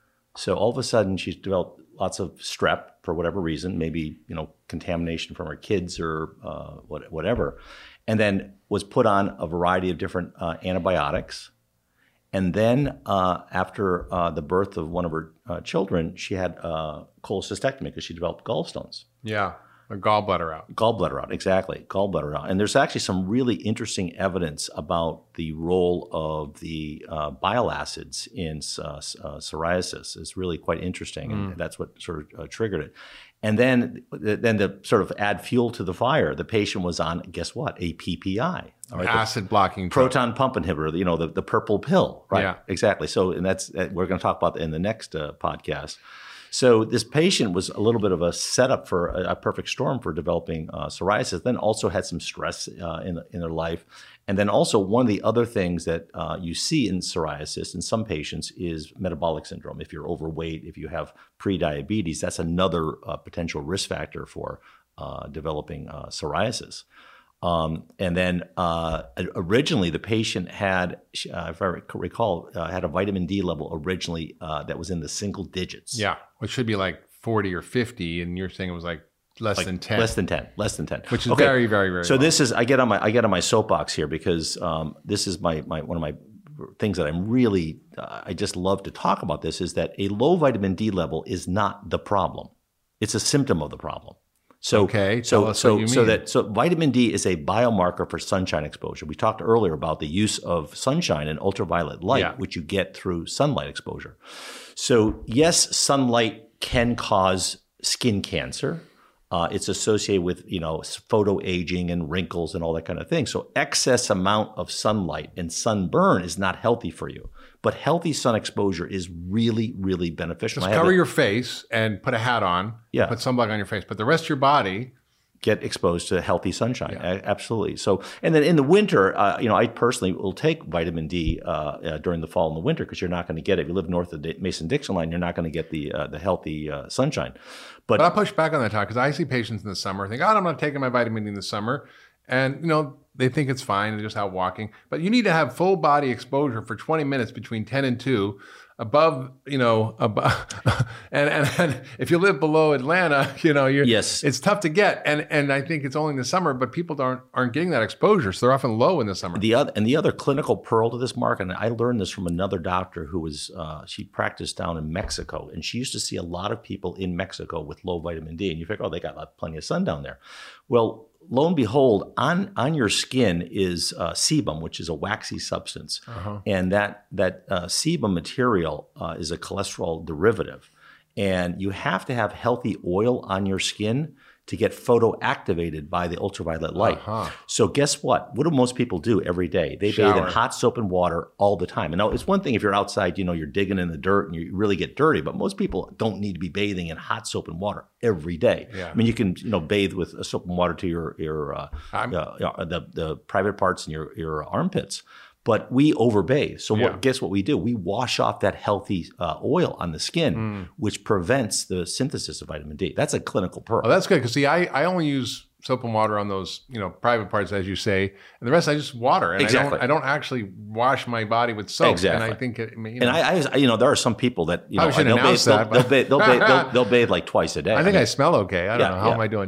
So all of a sudden, she's developed lots of strep for whatever reason, maybe contamination from her kids or whatever, and then was put on a variety of different antibiotics. And then after the birth of one of her children, she had cholecystectomy because she developed gallstones. Yeah. A gallbladder out. Gallbladder out, exactly. Gallbladder out. And there's actually some really interesting evidence about the role of the bile acids in psoriasis. It's really quite interesting, and that's what sort of triggered it. And then to sort of add fuel to the fire, the patient was on, guess what, a PPI. Right? Acid blocking drug. Proton pump inhibitor, the purple pill, right? Yeah. Exactly. So, and we're going to talk about that in the next podcast. So this patient was a little bit of a setup for a perfect storm for developing psoriasis, then also had some stress in their life. And then also one of the other things that you see in psoriasis in some patients is metabolic syndrome. If you're overweight, if you have prediabetes, that's another potential risk factor for developing psoriasis. And then originally the patient had, if I recall, had a vitamin D level originally that was in the single digits. Yeah, which should be like 40 or 50, and you're saying it was like less than 10. Less than 10. Which is very, very, very So low. This is, I get on my soapbox here because this is my one of my things that I'm really, I just love to talk about this, is that a low vitamin D level is not the problem. It's a symptom of the problem. So vitamin D is a biomarker for sunshine exposure. We talked earlier about the use of sunshine and ultraviolet light, which you get through sunlight exposure. So yes, sunlight can cause skin cancer. It's associated with, photoaging and wrinkles and all that kind of thing. So excess amount of sunlight and sunburn is not healthy for you. But healthy sun exposure is really, really beneficial. Just cover your face and put a hat on. Yeah. Put sunblock on your face. But the rest of your body, get exposed to healthy sunshine. Yeah. Absolutely. So, and then in the winter, I personally will take vitamin D during the fall and the winter because you're not going to get it. If you live north of the Mason-Dixon line, you're not going to get the healthy sunshine. But I'll push back on that, Todd, because I see patients in the summer think, I'm not taking my vitamin D in the summer. And, they think it's fine. They're just out walking. But you need to have full body exposure for 20 minutes between 10 and 2 above, and if you live below Atlanta, it's tough to get. And I think it's only in the summer, but people aren't getting that exposure. So they're often low in the summer. The other clinical pearl to this, Mark, and I learned this from another doctor who was, she practiced down in Mexico, and she used to see a lot of people in Mexico with low vitamin D. And you figure, they got plenty of sun down there. Well, lo and behold, on your skin is sebum, which is a waxy substance. And that sebum material is a cholesterol derivative. And you have to have healthy oil on your skin to get photoactivated by the ultraviolet light. So guess what? What do most people do every day? They bathe in hot soap and water all the time. And now it's one thing if you're outside, you're digging in the dirt and you really get dirty, but most people don't need to be bathing in hot soap and water every day. I mean, you can bathe with soap and water to your the private parts in your armpits. But we overbathe. So guess what we do? We wash off that healthy oil on the skin, which prevents the synthesis of vitamin D. That's a clinical pearl. Oh, that's good. Because see, I only use soap and water on those, private parts, as you say, and the rest I just water. And I don't actually wash my body with soap. Exactly. And I think it. And I there are some people that they'll bathe like twice a day. I think I smell okay. I don't know how am I doing.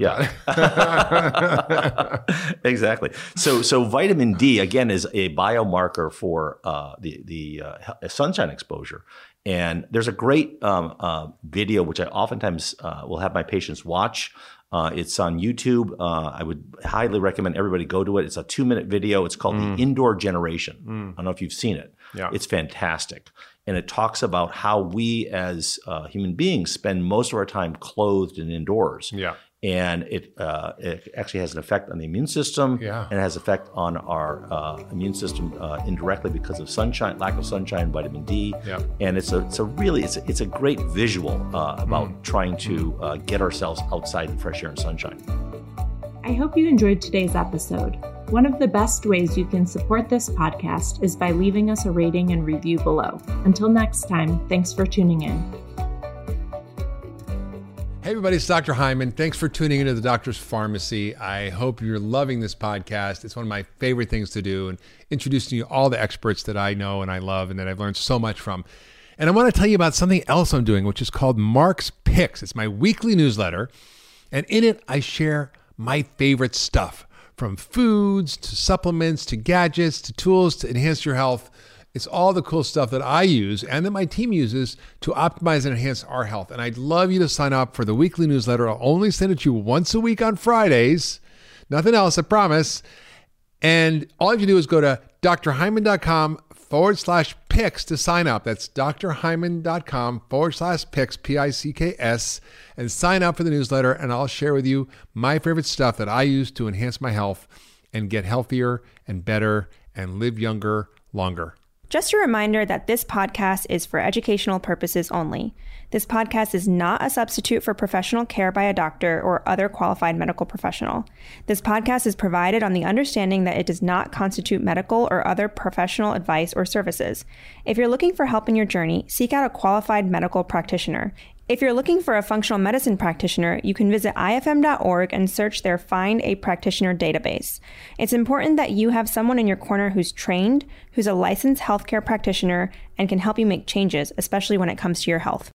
Exactly. So vitamin D again is a biomarker for the sunshine exposure. And there's a great video which I oftentimes will have my patients watch. It's on YouTube. I would highly recommend everybody go to it. It's a 2-minute video. It's called The Indoor Generation. I don't know if you've seen it. It's fantastic. And it talks about how we as human beings spend most of our time clothed and indoors. And it actually has an effect on the immune system, and it has effect on our immune system indirectly because of sunshine, lack of sunshine, vitamin D. And it's a great visual about trying to get ourselves outside in fresh air and sunshine. I hope you enjoyed today's episode. One of the best ways you can support this podcast is by leaving us a rating and review below. Until next time, thanks for tuning in. Hey everybody, it's Dr. Hyman. Thanks for tuning into the Doctor's Pharmacy. I hope you're loving this podcast. It's one of my favorite things to do, and introducing you all the experts that I know and I love and that I've learned so much from. And I want to tell you about something else I'm doing, which is called Mark's Picks. It's my weekly newsletter, and in it I share my favorite stuff, from foods to supplements to gadgets to tools to enhance your health. It's all the cool stuff that I use and that my team uses to optimize and enhance our health. And I'd love you to sign up for the weekly newsletter. I'll only send it to you once a week on Fridays. Nothing else, I promise. And all you have to do is go to drhyman.com/picks to sign up. That's drhyman.com/picks, P-I-C-K-S, and sign up for the newsletter. And I'll share with you my favorite stuff that I use to enhance my health and get healthier and better and live younger, longer. Just a reminder that this podcast is for educational purposes only. This podcast is not a substitute for professional care by a doctor or other qualified medical professional. This podcast is provided on the understanding that it does not constitute medical or other professional advice or services. If you're looking for help in your journey, seek out a qualified medical practitioner. If you're looking for a functional medicine practitioner, you can visit ifm.org and search their Find a Practitioner database. It's important that you have someone in your corner who's trained, who's a licensed healthcare practitioner, and can help you make changes, especially when it comes to your health.